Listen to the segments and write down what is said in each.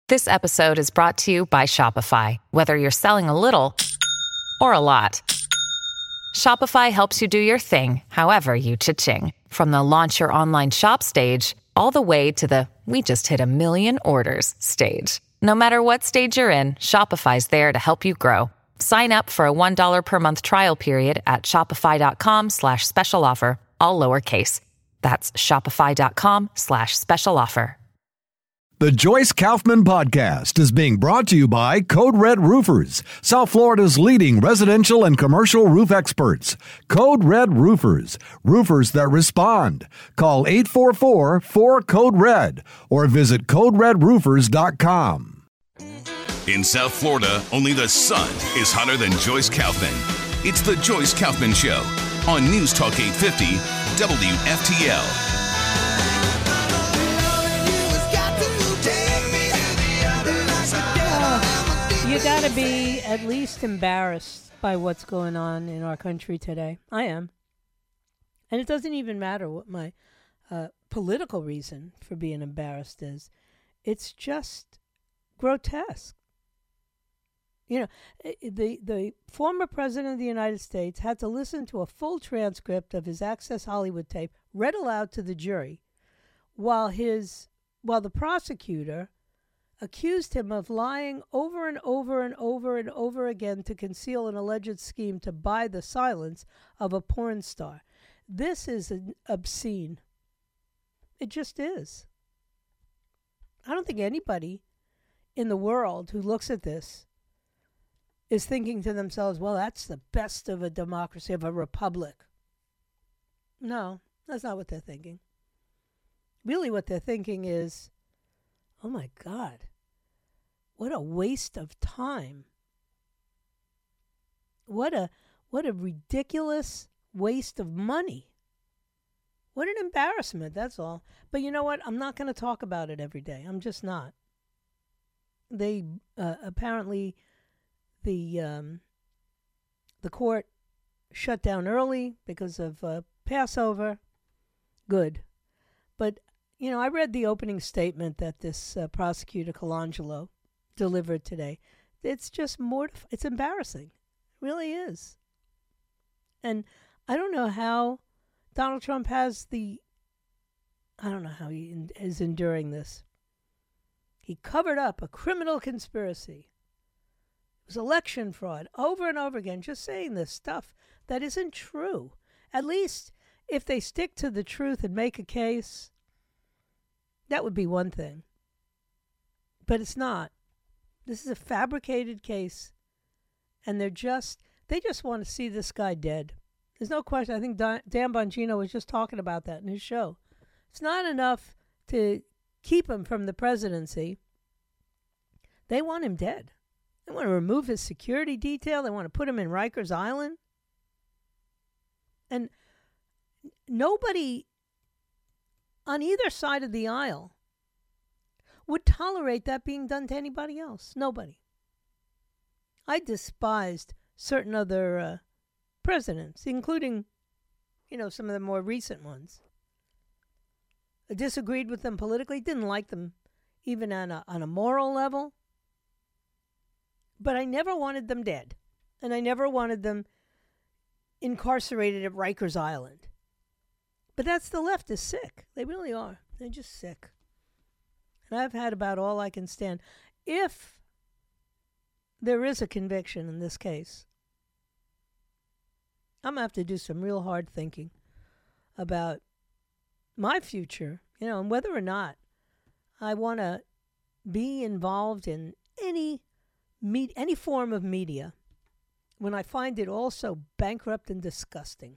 This episode is brought to you by Shopify. Whether you're selling a little or a lot, Shopify helps you do your thing, however you cha-ching. From the launch your online shop stage, all the way to the we just hit 1 million orders stage. No matter what stage you're in, Shopify's there to help you grow. Sign up for a $1 per month trial period at shopify.com/special offer, all lowercase. That's shopify.com/special offer. The Joyce Kaufman Podcast is being brought to you by Code Red Roofers, South Florida's leading residential and commercial roof experts. Code Red Roofers, roofers that respond. Call 844-4CODE-RED or visit CodeRedRoofers.com. In South Florida, only the sun is hotter than Joyce Kaufman. It's the Joyce Kaufman Show on News Talk 850 WFTL. You got to be at least embarrassed by what's going on in our country today. I am. And it doesn't even matter what my political reason for being embarrassed is. It's just grotesque. You know, the former president of the United States had to listen to a full transcript of his Access Hollywood tape read aloud to the jury while the prosecutor accused him of lying over and over and over and over again to conceal an alleged scheme to buy the silence of a porn star. This is obscene. It just is. I don't think anybody in the world who looks at this is thinking to themselves, well, that's the best of a democracy, of a republic. No, that's not what they're thinking. Really what they're thinking is, oh my God, what a waste of time. What a ridiculous waste of money. What an embarrassment, that's all. But you know what? I'm not going to talk about it every day. I'm just not. They apparently the court shut down early because of Passover. Good. But you know, I read the opening statement that this prosecutor Colangelo delivered today. It's just it's embarrassing. It really is. And I don't know how Donald Trump I don't know how he is enduring this. He covered up a criminal conspiracy. It was election fraud over and over again, just saying this stuff that isn't true. At least if they stick to the truth and make a case, that would be one thing. But it's not. This is a fabricated case. And they just want to see this guy dead. There's no question. I think Dan Bongino was just talking about that in his show. It's not enough to keep him from the presidency. They want him dead. They want to remove his security detail. They want to put him in Rikers Island. And nobody on either side of the aisle would tolerate that being done to anybody else. Nobody. I despised certain other presidents, including, some of the more recent ones. I disagreed with them politically, didn't like them even on a moral level. But I never wanted them dead. And I never wanted them incarcerated at Rikers Island. But that's the left is sick. They really are. They're just sick. And I've had about all I can stand. If there is a conviction in this case, I'm going to have to do some real hard thinking about my future, and whether or not I want to be involved in any form of media when I find it all so bankrupt and disgusting.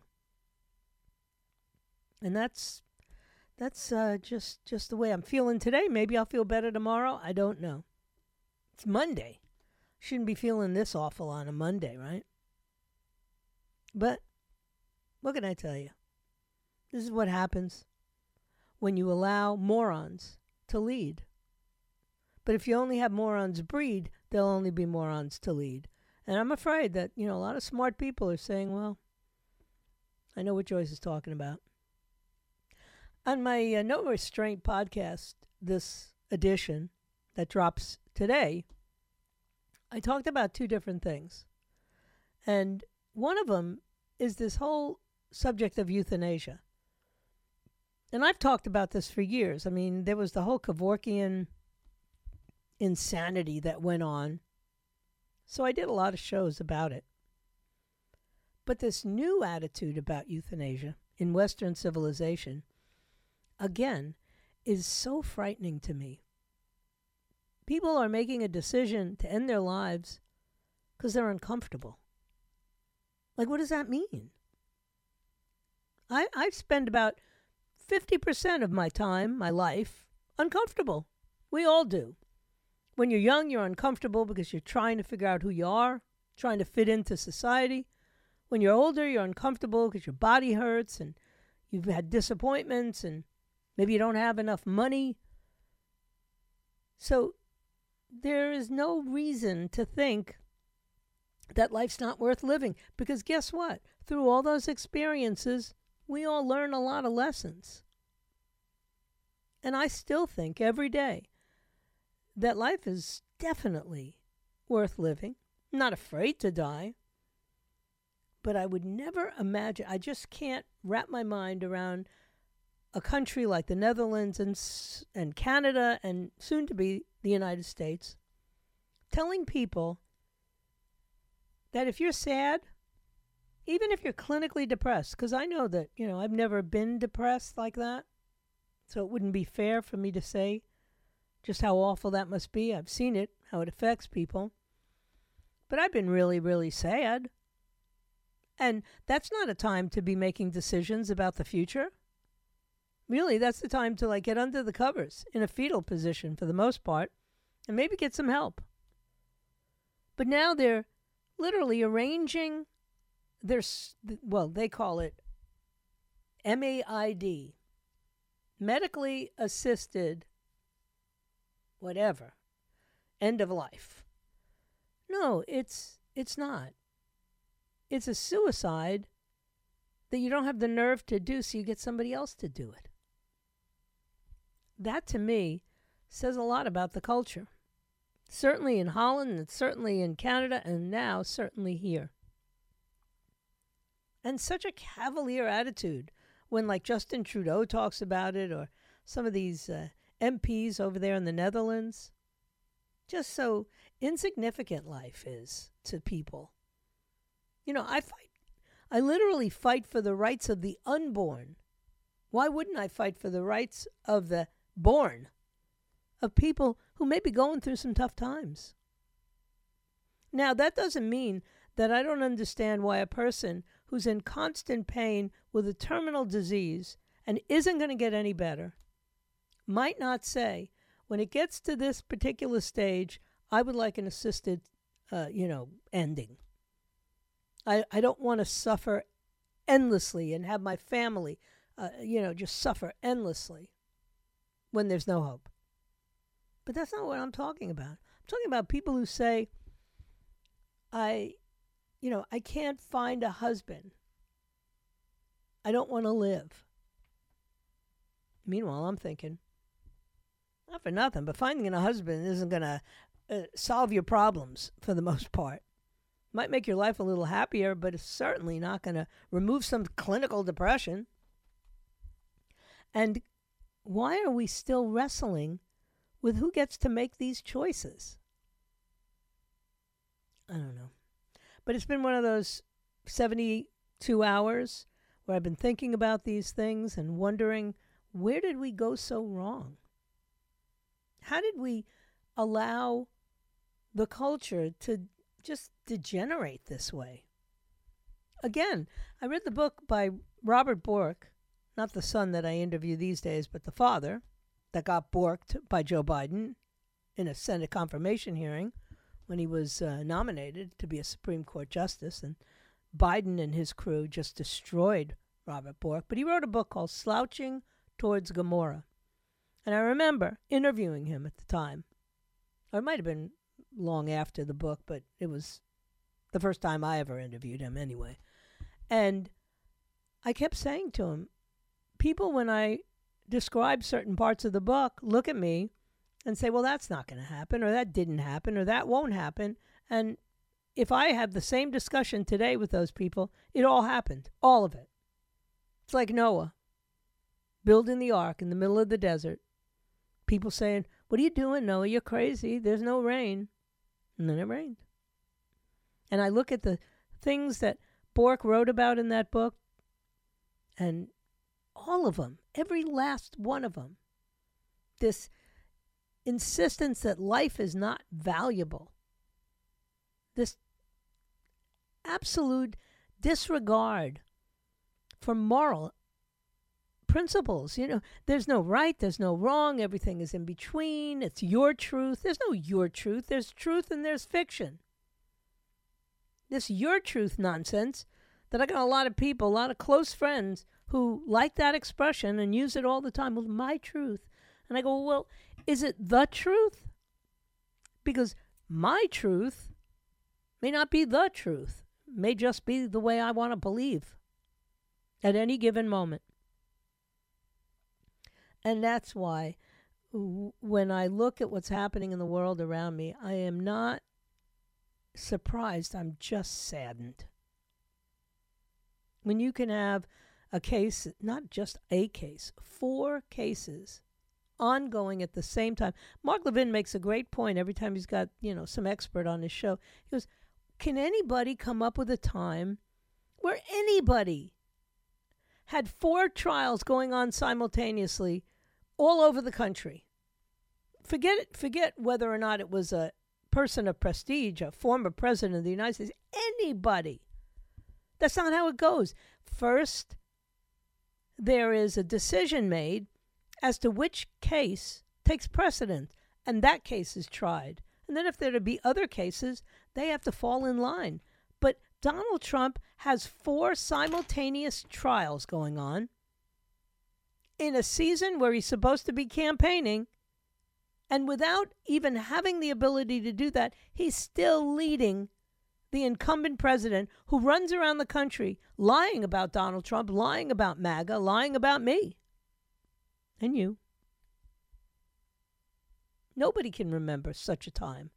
And that's just the way I'm feeling today. Maybe I'll feel better tomorrow. I don't know. It's Monday. Shouldn't be feeling this awful on a Monday, right? But what can I tell you? This is what happens when you allow morons to lead. But if you only have morons breed, there'll only be morons to lead. And I'm afraid that, a lot of smart people are saying, well, I know what Joyce is talking about. On my No Restraint podcast, this edition, that drops today, I talked about two different things. And one of them is this whole subject of euthanasia. And I've talked about this for years. I mean, there was the whole Kevorkian insanity that went on. So I did a lot of shows about it. But this new attitude about euthanasia in Western civilization, again, is so frightening to me. People are making a decision to end their lives because they're uncomfortable. Like, what does that mean? I spend about 50% of my time, my life, uncomfortable. We all do. When you're young, you're uncomfortable because you're trying to figure out who you are, trying to fit into society. When you're older, you're uncomfortable because your body hurts and you've had disappointments and maybe you don't have enough money. So there is no reason to think that life's not worth living, because guess what? Through all those experiences, we all learn a lot of lessons. And I still think every day that life is definitely worth living. I'm not afraid to die. But I would never imagine, I just can't wrap my mind around a country like the Netherlands and Canada and soon to be the United States telling people that if you're sad, even if you're clinically depressed, because I know that, I've never been depressed like that, so it wouldn't be fair for me to say just how awful that must be. I've seen it, how it affects people. But I've been really, really sad. And that's not a time to be making decisions about the future. Really, that's the time to get under the covers in a fetal position for the most part and maybe get some help. But now they're literally arranging they call it MAID, medically assisted whatever, end of life. No, it's not. It's a suicide that you don't have the nerve to do, so you get somebody else to do it. That, to me, says a lot about the culture. Certainly in Holland, and certainly in Canada, and now certainly here. And such a cavalier attitude when, Justin Trudeau talks about it, or some of these MPs over there in the Netherlands. Just so insignificant life is to people. I literally fight for the rights of the unborn. Why wouldn't I fight for the rights of the born? Of people who may be going through some tough times. Now, that doesn't mean that I don't understand why a person who's in constant pain with a terminal disease and isn't going to get any better might not say, when it gets to this particular stage, I would like an assisted, ending. I don't want to suffer endlessly and have my family, just suffer endlessly when there's no hope. But that's not what I'm talking about. I'm talking about people who say, I can't find a husband. I don't want to live. Meanwhile, I'm thinking, not for nothing, but finding a husband isn't going to solve your problems for the most part. Might make your life a little happier, but it's certainly not going to remove some clinical depression. And why are we still wrestling with who gets to make these choices? I don't know. But it's been one of those 72 hours where I've been thinking about these things and wondering, where did we go so wrong? How did we allow the culture to just degenerate this way? Again, I read the book by Robert Bork, not the son that I interview these days, but the father that got borked by Joe Biden in a Senate confirmation hearing when he was nominated to be a Supreme Court justice. And Biden and his crew just destroyed Robert Bork. But he wrote a book called Slouching Towards Gomorrah. And I remember interviewing him at the time. Or it might have been long after the book, but it was the first time I ever interviewed him anyway. And I kept saying to him, people, when I describe certain parts of the book, look at me and say, well, that's not going to happen, or that didn't happen, or that won't happen. And if I have the same discussion today with those people, it all happened, all of it. It's like Noah building the ark in the middle of the desert. People saying, what are you doing, Noah? You're crazy. There's no rain. And then it rained. And I look at the things that Bork wrote about in that book, and all of them, every last one of them, this insistence that life is not valuable, this absolute disregard for moral principles. You know, there's no right, there's no wrong, everything is in between. It's your truth. There's no your truth. There's truth and there's fiction. This your truth nonsense that I got a lot of people, a lot of close friends who like that expression and use it all the time. Well, my truth. And I go, well, is it the truth? Because my truth may not be the truth. It may just be the way I want to believe at any given moment. And that's why when I look at what's happening in the world around me, I am not surprised. I'm just saddened. When you can have a case, not just a case, 4 cases ongoing at the same time. Mark Levin makes a great point every time he's got, some expert on his show. He goes, can anybody come up with a time where anybody had 4 trials going on simultaneously all over the country? Forget whether or not it was a person of prestige, a former president of the United States, anybody. That's not how it goes. First, there is a decision made as to which case takes precedence, and that case is tried. And then if there to be other cases, they have to fall in line. But Donald Trump has 4 simultaneous trials going on in a season where he's supposed to be campaigning, and without even having the ability to do that, he's still leading the incumbent president who runs around the country lying about Donald Trump, lying about MAGA, lying about me and you. Nobody can remember such a time.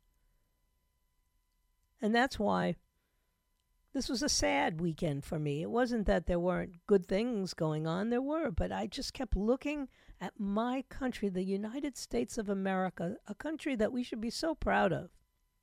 And that's why this was a sad weekend for me. It wasn't that there weren't good things going on. There were, but I just kept looking at my country, the United States of America, a country that we should be so proud of.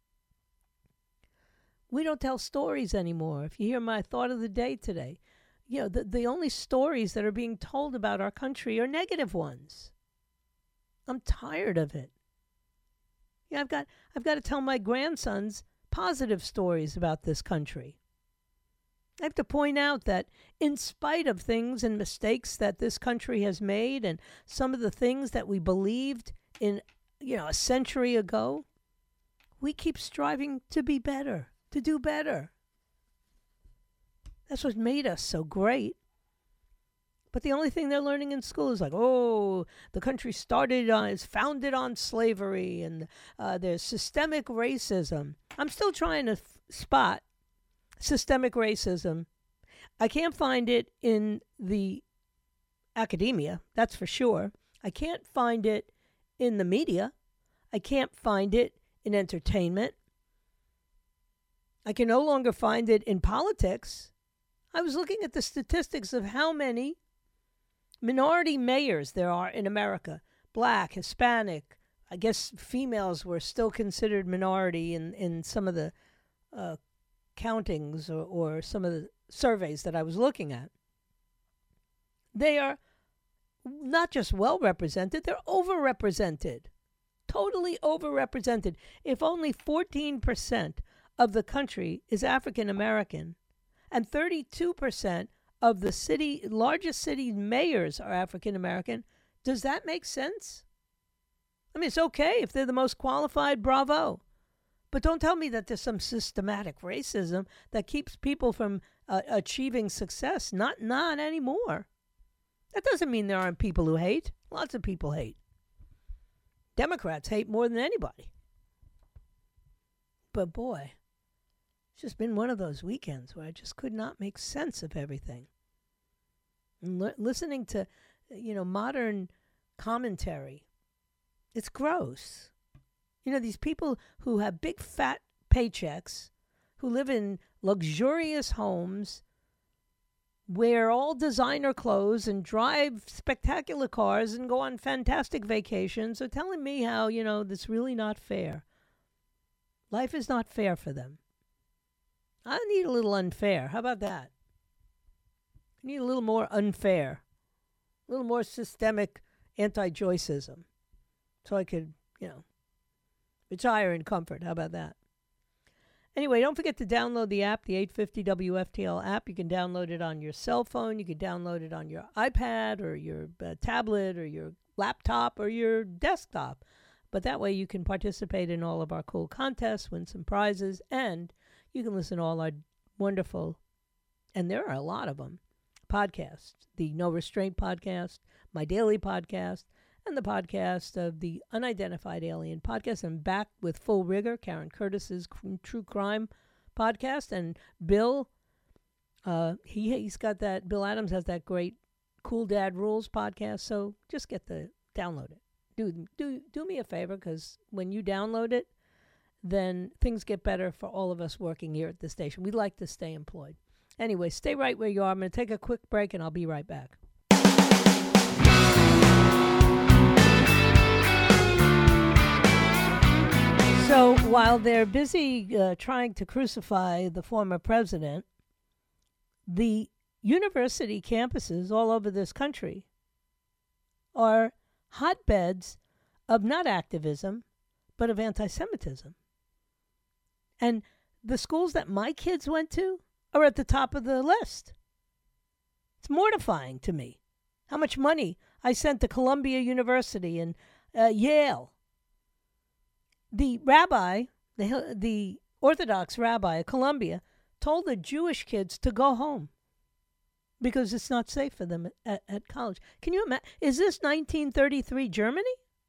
We don't tell stories anymore. If you hear my thought of the day today, the only stories that are being told about our country are negative ones. I'm tired of it. I've got to tell my grandsons positive stories about this country. I have to point out that in spite of things and mistakes that this country has made and some of the things that we believed in, a century ago, we keep striving to be better, to do better. That's what made us so great. But the only thing they're learning in school is like, the country is founded on slavery and there's systemic racism. I'm still trying to spot systemic racism. I can't find it in the academia, that's for sure. I can't find it in the media. I can't find it in entertainment. I can no longer find it in politics. I was looking at the statistics of how many minority mayors there are in America. Black, Hispanic. I guess females were still considered minority in some of the countings or some of the surveys that I was looking at. They are not just well represented, they're overrepresented. Totally overrepresented. If only 14% of the country is African American and 32% of the largest city mayors are African American, does that make sense? I mean, it's okay if they're the most qualified, bravo. But don't tell me that there's some systematic racism that keeps people from achieving success. Not anymore. That doesn't mean there aren't people who hate. Lots of people hate. Democrats hate more than anybody. But boy, it's just been one of those weekends where I just could not make sense of everything. And listening to, modern commentary, It's gross. You know, these people who have big fat paychecks, who live in luxurious homes, wear all designer clothes and drive spectacular cars and go on fantastic vacations, are telling me how, you know, that's really not fair. Life is not fair for them. I need a little unfair. How about that? I need a little more unfair, a little more systemic anti-Joyceism, so I could, you know, retire in comfort. How about that? Anyway, don't forget to download the app, the 850 WFTL app. You can download it on your cell phone. You can download it on your iPad or your tablet or your laptop or your desktop. But that way you can participate in all of our cool contests, win some prizes, and you can listen to all our wonderful, and there are a lot of them, podcasts. The No Restraint podcast, my daily podcast, and the podcast of the Unidentified Alien podcast. I'm back with Full Rigor, Karen Curtis's true crime podcast. And Bill, he's got that, Bill Adams has that great Cool Dad Rules podcast. So just download it. Do me a favor, because when you download it, then things get better for all of us working here at the station. We'd like to stay employed. Anyway, stay right where you are. I'm going to take a quick break, and I'll be right back. So while they're busy trying to crucify the former president, the university campuses all over this country are hotbeds of not activism, but of anti-Semitism. And the schools that my kids went to are at the top of the list. It's mortifying to me how much money I sent to Columbia University and Yale. The rabbi, the Orthodox rabbi at Columbia, told the Jewish kids to go home because it's not safe for them at college. Can you imagine? Is this 1933 Germany?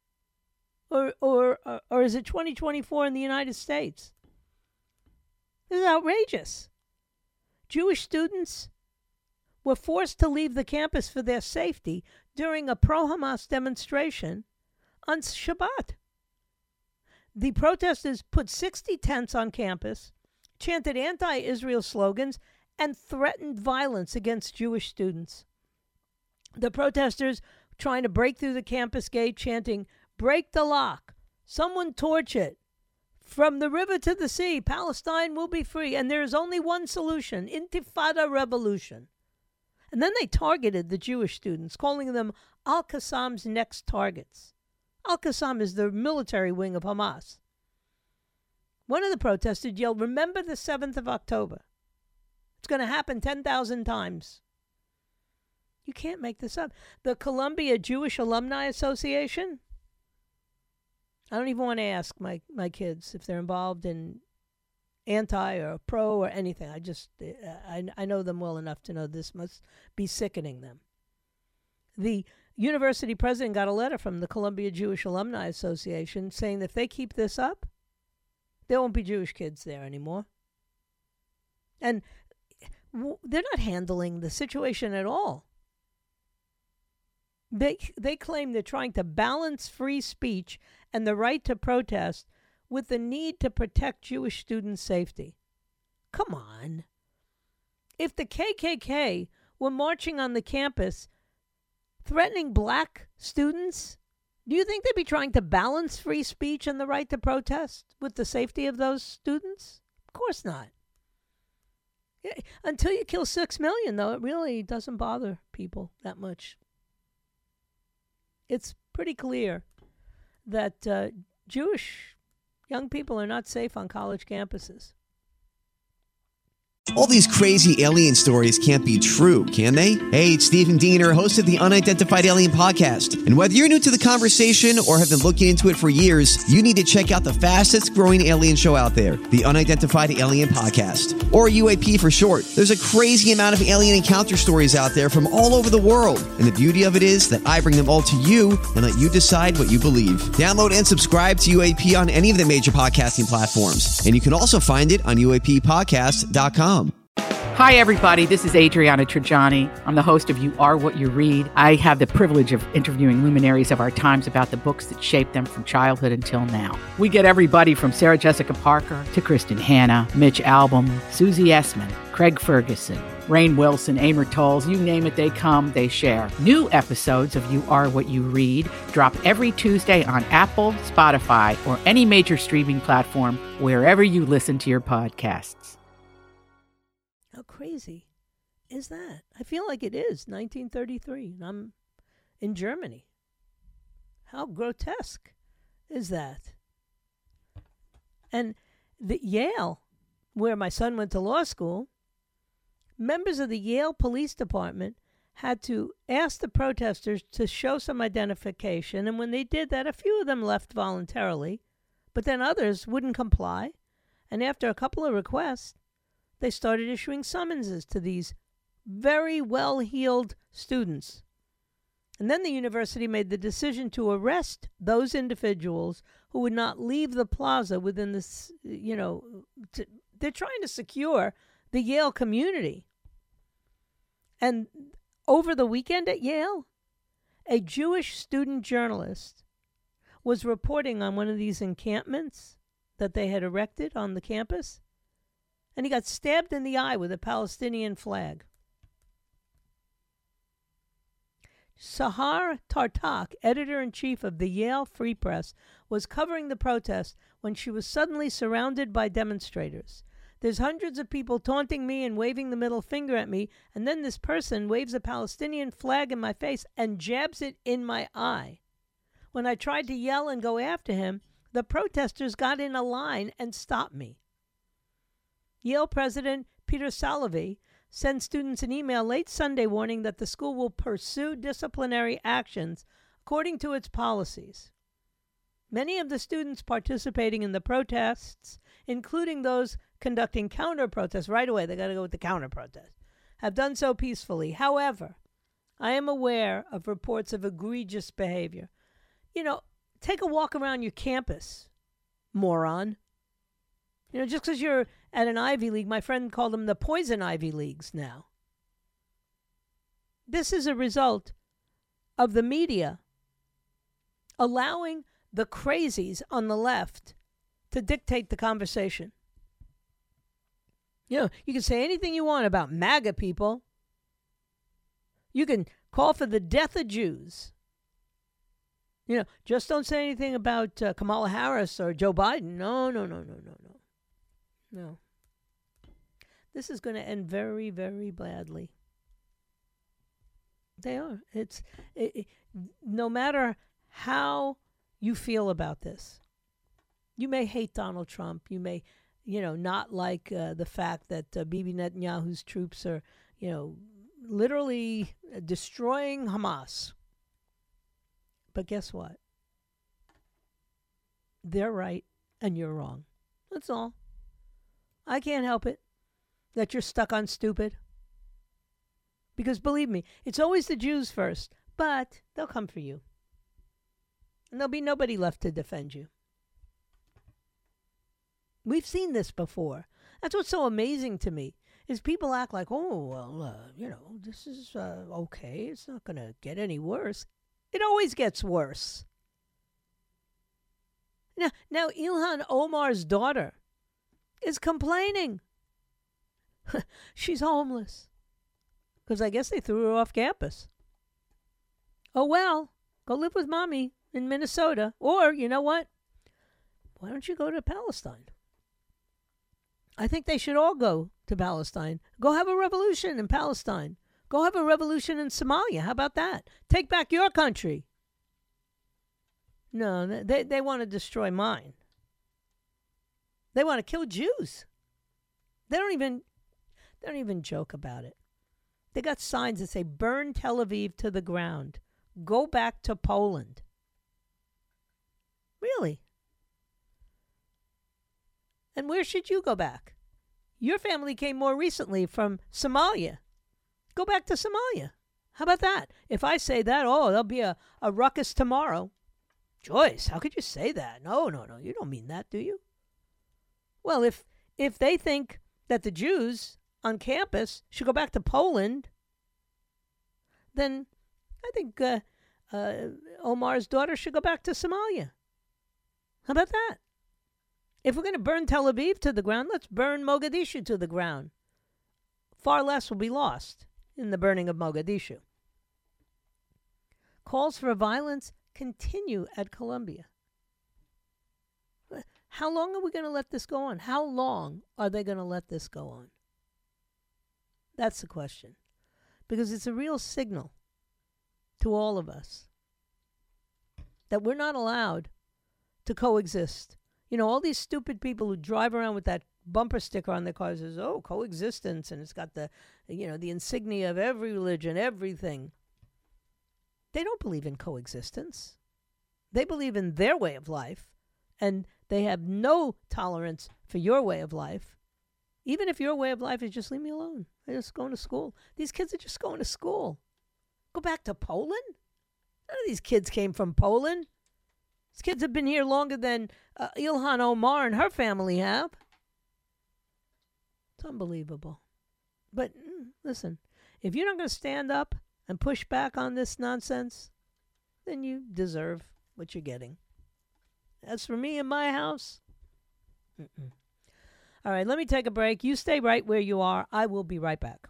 Or is it 2024 in the United States? This is outrageous. Jewish students were forced to leave the campus for their safety during a pro-Hamas demonstration on Shabbat. The protesters put 60 tents on campus, chanted anti-Israel slogans, and threatened violence against Jewish students. The protesters trying to break through the campus gate, chanting, "Break the lock, someone torch it. From the river to the sea, Palestine will be free. And there is only one solution, Intifada revolution." And then they targeted the Jewish students, calling them Al-Qassam's next targets. Al-Qassam is the military wing of Hamas. One of the protesters yelled, "Remember the 7th of October. It's going to happen 10,000 times." You can't make this up. The Columbia Jewish Alumni Association, I don't even want to ask my kids if they're involved in anti or pro or anything. I know them well enough to know this must be sickening them. The university president got a letter from the Columbia Jewish Alumni Association saying that if they keep this up, there won't be Jewish kids there anymore. And they're not handling the situation at all. They claim they're trying to balance free speech and the right to protest with the need to protect Jewish students' safety. Come on. If the KKK were marching on the campus threatening black students, do you think they'd be trying to balance free speech and the right to protest with the safety of those students? Of course not. Until you kill 6 million, though, it really doesn't bother people that much. It's pretty clear that Jewish young people are not safe on college campuses. All these crazy alien stories can't be true, can they? Hey, it's Stephen Diener, host of the Unidentified Alien Podcast. And whether you're new to the conversation or have been looking into it for years, you need to check out the fastest growing alien show out there, the Unidentified Alien Podcast, or UAP for short. There's a crazy amount of alien encounter stories out there from all over the world. And the beauty of it is that I bring them all to you and let you decide what you believe. Download and subscribe to UAP on any of the major podcasting platforms. And you can also find it on UAPpodcast.com. Hi, everybody. This is Adriana Trajani. I'm the host of You Are What You Read. I have the privilege of interviewing luminaries of our times about the books that shaped them from childhood until now. We get everybody from Sarah Jessica Parker to Kristen Hanna, Mitch Albom, Susie Essman, Craig Ferguson, Rainn Wilson, Amor Tolls, you name it, they come, they share. New episodes of You Are What You Read drop every Tuesday on Apple, Spotify, or any major streaming platform wherever you listen to your podcasts. How crazy is that? I feel like it is 1933, and I'm in Germany. How grotesque is that? And the Yale, where my son went to law school, members of the Yale Police Department had to ask the protesters to show some identification, and when they did that, a few of them left voluntarily, but then others wouldn't comply, and after a couple of requests, they started issuing summonses to these very well-heeled students. And then the university made the decision to arrest those individuals who would not leave the plaza within this, they're trying to secure the Yale community. And over the weekend at Yale, a Jewish student journalist was reporting on one of these encampments that they had erected on the campus, and he got stabbed in the eye with a Palestinian flag. Sahar Tartak, editor-in-chief of the Yale Free Press, was covering the protest when she was suddenly surrounded by demonstrators. There's hundreds of people taunting me and waving the middle finger at me, and then this person waves a Palestinian flag in my face and jabs it in my eye. When I tried to yell and go after him, the protesters got in a line and stopped me. Yale President Peter Salovey sent students an email late Sunday warning that the school will pursue disciplinary actions according to its policies. Many of the students participating in the protests, including those conducting counter-protests, right away, they got to go with the counter-protest, have done so peacefully. However, I am aware of reports of egregious behavior. Take a walk around your campus, moron. Just because you're at an Ivy League, my friend called them the poison Ivy Leagues now. This is a result of the media allowing the crazies on the left to dictate the conversation. You can say anything you want about MAGA people. You can call for the death of Jews. Just don't say anything about Kamala Harris or Joe Biden. No. This is going to end very, very badly. They are. No matter how you feel about this, you may hate Donald Trump. You may, not like the fact that Bibi Netanyahu's troops are, literally destroying Hamas. But guess what? They're right and you're wrong. That's all. I can't help it that you're stuck on stupid. Because believe me, it's always the Jews first, but they'll come for you. And there'll be nobody left to defend you. We've seen this before. That's what's so amazing to me, is people act like, this is okay. It's not going to get any worse. It always gets worse. Now Ilhan Omar's daughter is complaining. She's homeless. Because I guess they threw her off campus. Oh, well, go live with mommy in Minnesota. Or, you know what? Why don't you go to Palestine? I think they should all go to Palestine. Go have a revolution in Palestine. Go have a revolution in Somalia. How about that? Take back your country. No, they want to destroy mine. They want to kill Jews. They don't even joke about it. They got signs that say, burn Tel Aviv to the ground. Go back to Poland. Really? And where should you go back? Your family came more recently from Somalia. Go back to Somalia. How about that? If I say that, there'll be a ruckus tomorrow. Joyce, how could you say that? No, you don't mean that, do you? Well, if they think that the Jews on campus should go back to Poland, then I think Omar's daughter should go back to Somalia. How about that? If we're going to burn Tel Aviv to the ground, let's burn Mogadishu to the ground. Far less will be lost in the burning of Mogadishu. Calls for violence continue at Columbia. How long are we going to let this go on? How long are they going to let this go on? That's the question. Because it's a real signal to all of us that we're not allowed to coexist. You know, all these stupid people who drive around with that bumper sticker on their cars says, oh, coexistence, and it's got the, you know, the insignia of every religion, everything. They don't believe in coexistence. They believe in their way of life, and they have no tolerance for your way of life. Even if your way of life is just leave me alone. They're just going to school. These kids are just going to school. Go back to Poland? None of these kids came from Poland. These kids have been here longer than Ilhan Omar and her family have. It's unbelievable. But listen, if you're not going to stand up and push back on this nonsense, then you deserve what you're getting. As for me and my house, All right, let me take a break. You stay right where you are. I will be right back.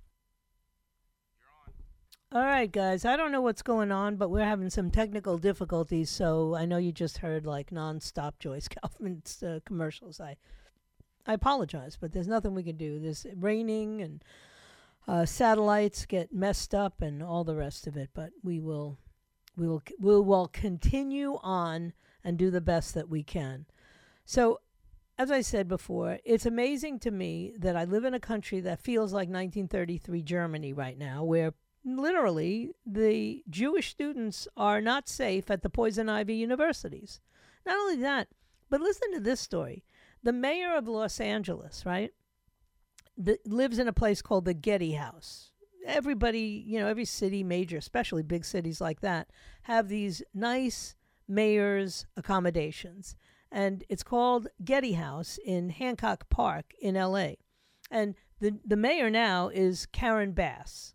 All right, guys, I don't know what's going on, but we're having some technical difficulties, so I know you just heard like nonstop Joyce Kaufman's commercials. I apologize, but there's nothing we can do. There's raining and satellites get messed up and all the rest of it, but we will continue on and do the best that we can. So, as I said before, it's amazing to me that I live in a country that feels like 1933 Germany right now, where literally the Jewish students are not safe at the poison ivy universities. Not only that, but listen to this story. The mayor of Los Angeles, right, lives in a place called the Getty House. Everybody, you know, every city, major, especially big cities like that, have these nice mayor's accommodations. And it's called Getty House in Hancock Park in L.A. And the mayor now is Karen Bass.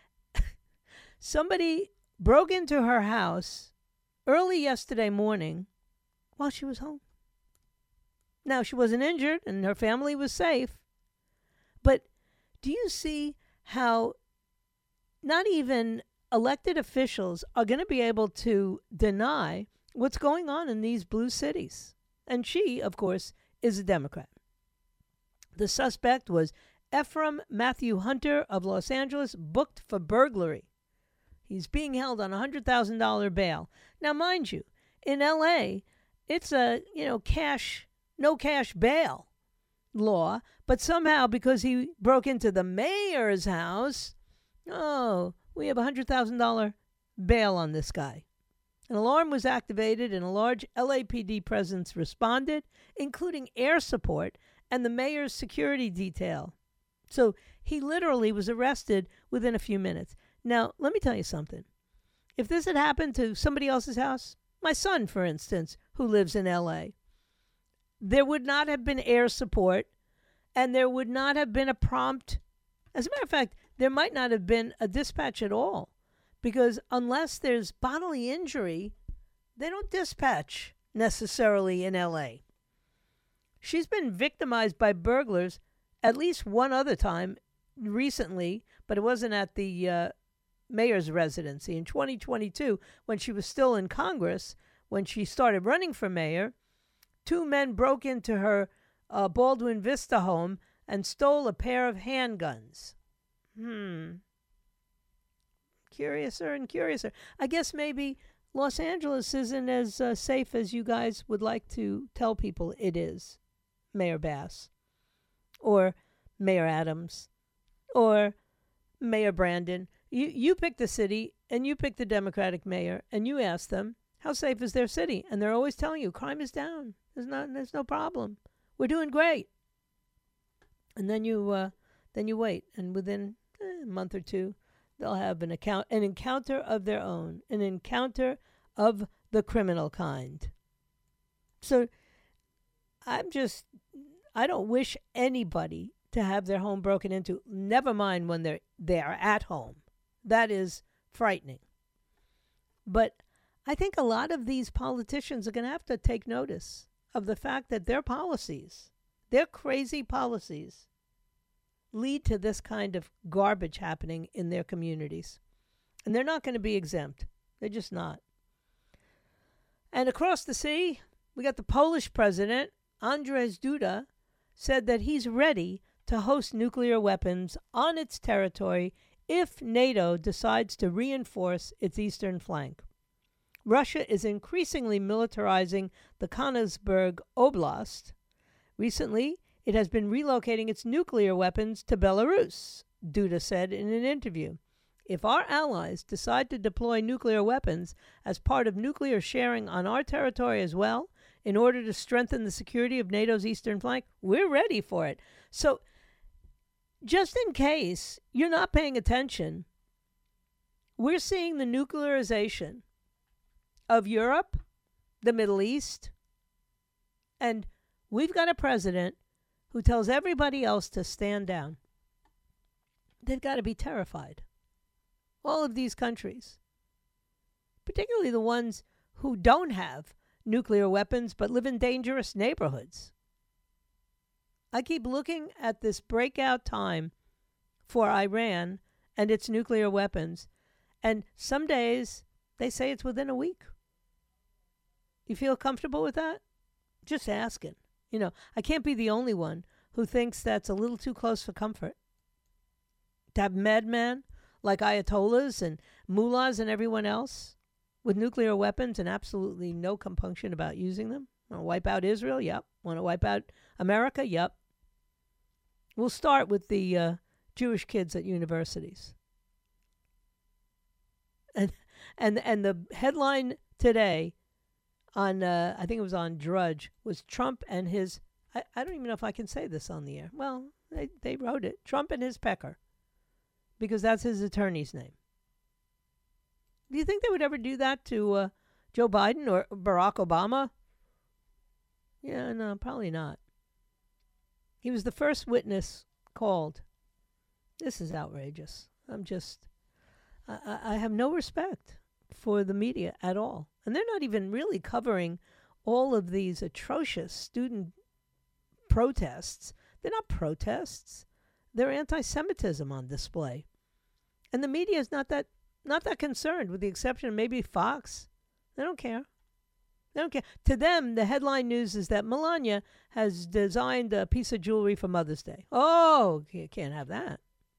Somebody broke into her house early yesterday morning while she was home. Now, she wasn't injured and her family was safe. But do you see how not even elected officials are going to be able to deny what's going on in these blue cities? And she, of course, is a Democrat. The suspect was Ephraim Matthew Hunter of Los Angeles, booked for burglary. He's being held on a $100,000 bail. Now, mind you, in L.A., it's a, no cash bail law. But somehow, because he broke into the mayor's house, we have a $100,000 bail on this guy. An alarm was activated and a large LAPD presence responded, including air support and the mayor's security detail. So he literally was arrested within a few minutes. Now, let me tell you something. If this had happened to somebody else's house, my son, for instance, who lives in L.A., there would not have been air support and there would not have been a prompt. As a matter of fact, there might not have been a dispatch at all. Because unless there's bodily injury, they don't dispatch necessarily in L.A. She's been victimized by burglars at least one other time recently, but it wasn't at the mayor's residency. In 2022, when she was still in Congress, when she started running for mayor, two men broke into her Baldwin Vista home and stole a pair of handguns. Curiouser and curiouser. I guess maybe Los Angeles isn't as safe as you guys would like to tell people it is, Mayor Bass, or Mayor Adams, or Mayor Brandon. You pick the city, and you pick the Democratic mayor, and you ask them, how safe is their city? And they're always telling you, crime is down. There's no problem. We're doing great. And then you wait, and within a month or two, they'll have an encounter of their own, an encounter of the criminal kind. So I don't wish anybody to have their home broken into, never mind when they are at home. That is frightening. But I think a lot of these politicians are going to have to take notice of the fact that their policies, their crazy policies, lead to this kind of garbage happening in their communities. And they're not going to be exempt. They're just not. And across the sea, we got the Polish president, Andrzej Duda, said that he's ready to host nuclear weapons on its territory if NATO decides to reinforce its eastern flank. Russia is increasingly militarizing the Konigsberg Oblast. Recently, it has been relocating its nuclear weapons to Belarus, Duda said in an interview. If our allies decide to deploy nuclear weapons as part of nuclear sharing on our territory as well, in order to strengthen the security of NATO's eastern flank, we're ready for it. So, just in case you're not paying attention, we're seeing the nuclearization of Europe, the Middle East, and we've got a president who tells everybody else to stand down. They've got to be terrified. All of these countries, particularly the ones who don't have nuclear weapons but live in dangerous neighborhoods. I keep looking at this breakout time for Iran and its nuclear weapons, and some days they say it's within a week. You feel comfortable with that? Just asking. You know, I can't be the only one who thinks that's a little too close for comfort. To have madmen like Ayatollahs and mullahs and everyone else with nuclear weapons and absolutely no compunction about using them. Want to wipe out Israel? Yep. Want to wipe out America? Yep. We'll start with the Jewish kids at universities. And the headline today on, I think it was on Drudge, was Trump and his, I don't even know if I can say this on the air. Well, they wrote it. Trump and his pecker. Because that's his attorney's name. Do you think they would ever do that to Joe Biden or Barack Obama? Yeah, no, probably not. He was the first witness called. This is outrageous. I have no respect for the media at all. And they're not even really covering all of these atrocious student protests. They're not protests. They're anti-Semitism on display. And the media is not that concerned, with the exception of maybe Fox. They don't care. They don't care. To them, the headline news is that Melania has designed a piece of jewelry for Mother's Day. Oh, you can't have that.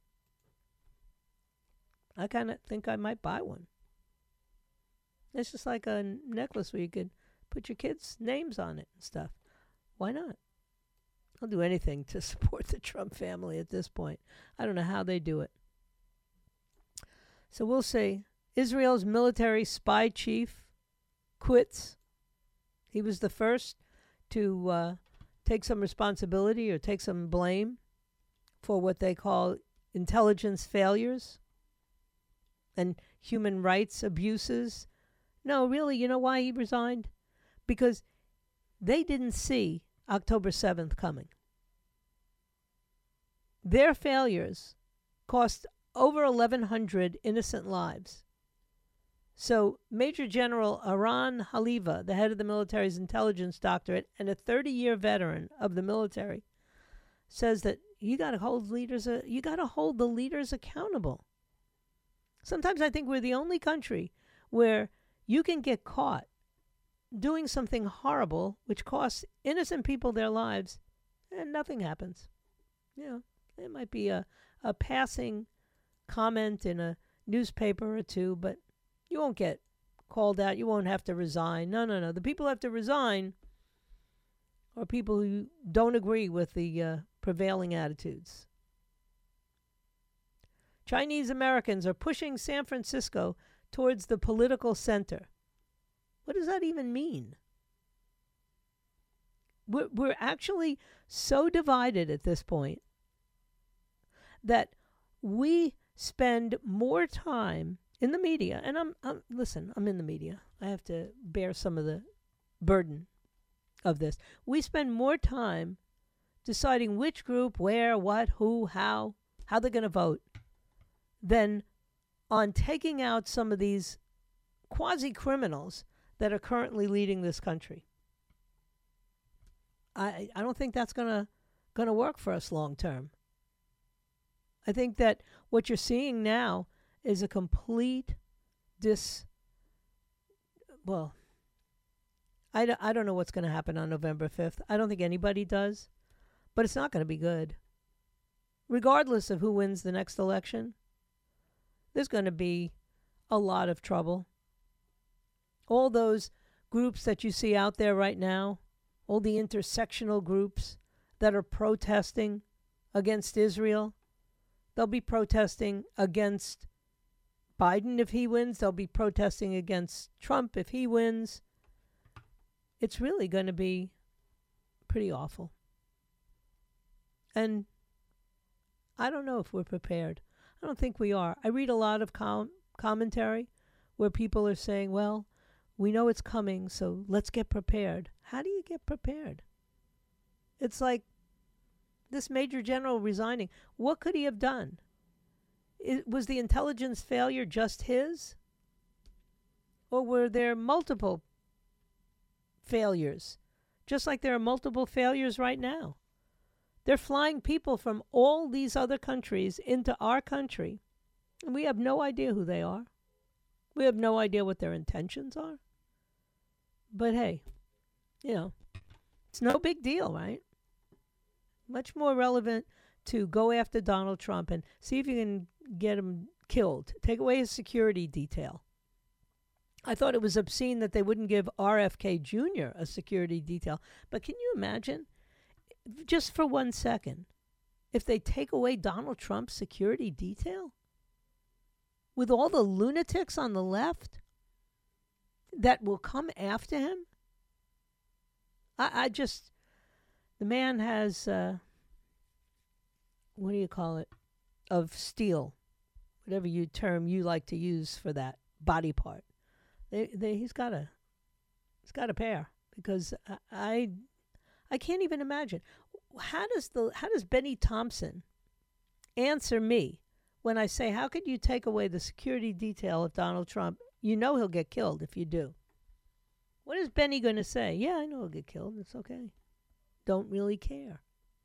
I kind of think I might buy one. It's just like a necklace where you could put your kids' names on it and stuff. Why not? I'll do anything to support the Trump family at this point. I don't know how they do it. So we'll see. Israel's military spy chief quits. He was the first to take some responsibility or take some blame for what they call intelligence failures and human rights abuses. No, really, you know why he resigned? Because they didn't see October 7th coming. Their failures cost over 1,100 innocent lives. So Major General Aran Haliva, the head of the military's intelligence doctorate and a 30-year veteran of the military, says that you got to hold the leaders accountable. Sometimes I think we're the only country where you can get caught doing something horrible which costs innocent people their lives and nothing happens. You know, it might be a passing comment in a newspaper or two, but you won't get called out. You won't have to resign. No. The people who have to resign are people who don't agree with the prevailing attitudes. Chinese Americans are pushing San Francisco towards the political center. What does that even mean? We're actually so divided at this point that we spend more time in the media, and I'm in the media. I have to bear some of the burden of this. We spend more time deciding which group, where, what, who, how they're going to vote, than on taking out some of these quasi-criminals that are currently leading this country. I don't think that's going to work for us long term. I think that what you're seeing now is a complete I don't know what's going to happen on November 5th. I don't think anybody does, but it's not going to be good. Regardless of who wins the next election, there's going to be a lot of trouble. All those groups that you see out there right now, all the intersectional groups that are protesting against Israel, they'll be protesting against Biden if he wins. They'll be protesting against Trump if he wins. It's really going to be pretty awful. And I don't know if we're prepared. I don't think we are. I read a lot of commentary where people are saying, well, we know it's coming, so let's get prepared. How do you get prepared? It's like this major general resigning. What could he have done? Was the intelligence failure just his? Or were there multiple failures? Just like there are multiple failures right now. They're flying people from all these other countries into our country, and we have no idea who they are. We have no idea what their intentions are. But hey, it's no big deal, right? Much more relevant to go after Donald Trump and see if you can get him killed. Take away his security detail. I thought it was obscene that they wouldn't give RFK Jr. a security detail. But can you imagine, just for 1 second, if they take away Donald Trump's security detail? With all the lunatics on the left that will come after him? The man has, what do you call it, of steel, whatever term you like to use for that body part. He's got a pair, because I can't even imagine. How does Benny Thompson answer me when I say, how could you take away the security detail of Donald Trump? You know he'll get killed if you do. What is Benny going to say? Yeah, I know he'll get killed. It's okay. Don't really care.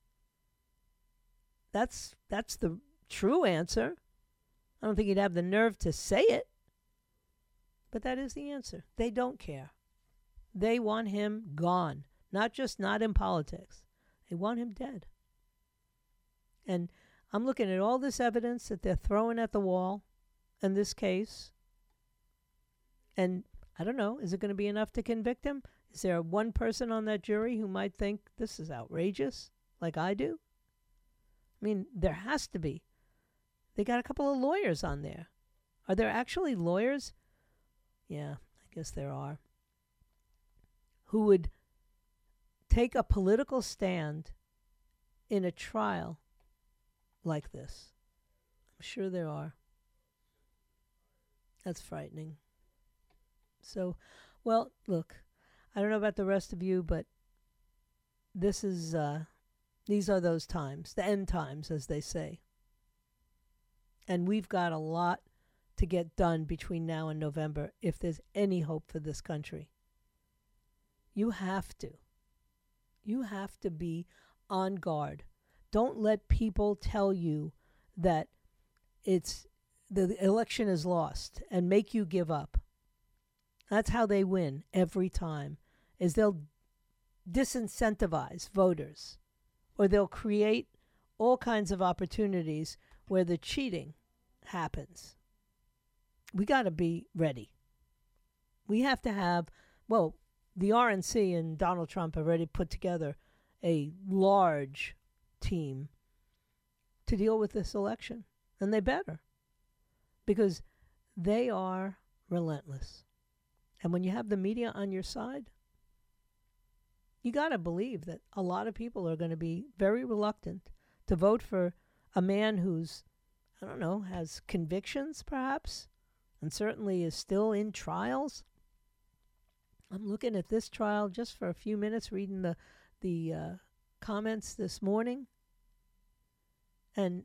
That's the true answer. I don't think he'd have the nerve to say it. But that is the answer. They don't care. They want him gone. Not just not in politics. They want him dead. And I'm looking at all this evidence that they're throwing at the wall in this case. And I don't know, is it going to be enough to convict him? Is there one person on that jury who might think this is outrageous, like I do? I mean, there has to be. They got a couple of lawyers on there. Are there actually lawyers? Yeah, I guess there are. Who would take a political stand in a trial like this? I'm sure there are. That's frightening. So, well, look, I don't know about the rest of you, but these are those times, the end times, as they say. And we've got a lot to get done between now and November if there's any hope for this country. You have to. You have to be on guard. Don't let people tell you that the election is lost and make you give up. That's how they win every time, is they'll disincentivize voters, or they'll create all kinds of opportunities where the cheating happens. We got to be ready. We have to have, the RNC and Donald Trump have already put together a large team to deal with this election. And they better, because they are relentless. And when you have the media on your side, you got to believe that a lot of people are going to be very reluctant to vote for a man who's, I don't know, has convictions perhaps, and certainly is still in trials. I'm looking at this trial just for a few minutes, reading the comments this morning, and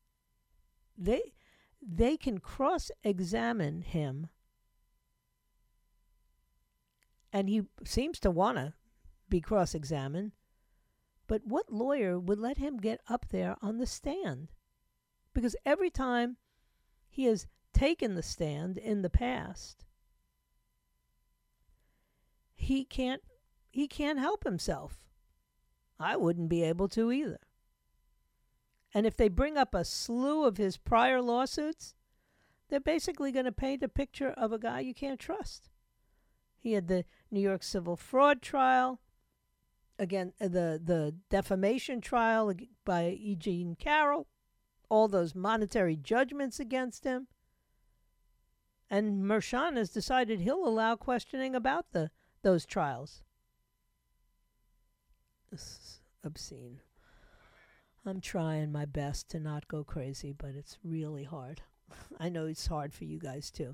they can cross-examine him, and he seems to want to be cross-examined, but what lawyer would let him get up there on the stand? Because every time he has taken the stand in the past, he can't help himself. I wouldn't be able to either. And if they bring up a slew of his prior lawsuits, they're basically going to paint a picture of a guy you can't trust. He had the New York civil fraud trial, again, the defamation trial by E. Jean Carroll, all those monetary judgments against him. And Mershon has decided he'll allow questioning about those trials. This is obscene. I'm trying my best to not go crazy, but it's really hard. I know it's hard for you guys too.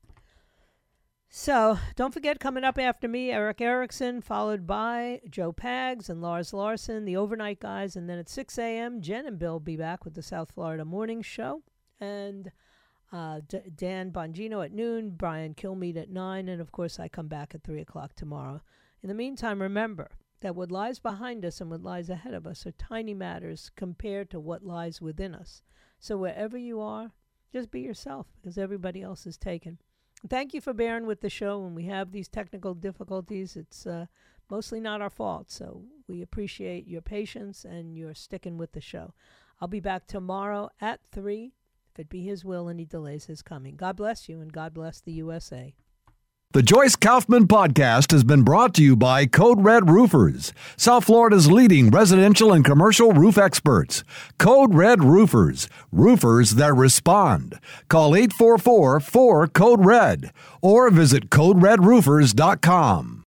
So, don't forget, coming up after me, Eric Erickson, followed by Joe Pags and Lars Larson, the overnight guys. And then at 6 a.m., Jen and Bill will be back with the South Florida Morning Show. And Dan Bongino at noon, Brian Kilmeade at 9. And, of course, I come back at 3 o'clock tomorrow. In the meantime, remember that what lies behind us and what lies ahead of us are tiny matters compared to what lies within us. So wherever you are, just be yourself, because everybody else is taken. Thank you for bearing with the show when we have these technical difficulties. It's mostly not our fault, so we appreciate your patience and your sticking with the show. I'll be back tomorrow at 3, if it be His will and He delays His coming. God bless you, and God bless the USA. The Joyce Kaufman Podcast has been brought to you by Code Red Roofers, South Florida's leading residential and commercial roof experts. Code Red Roofers, roofers that respond. Call 844-4-CODE-RED or visit CodeRedRoofers.com.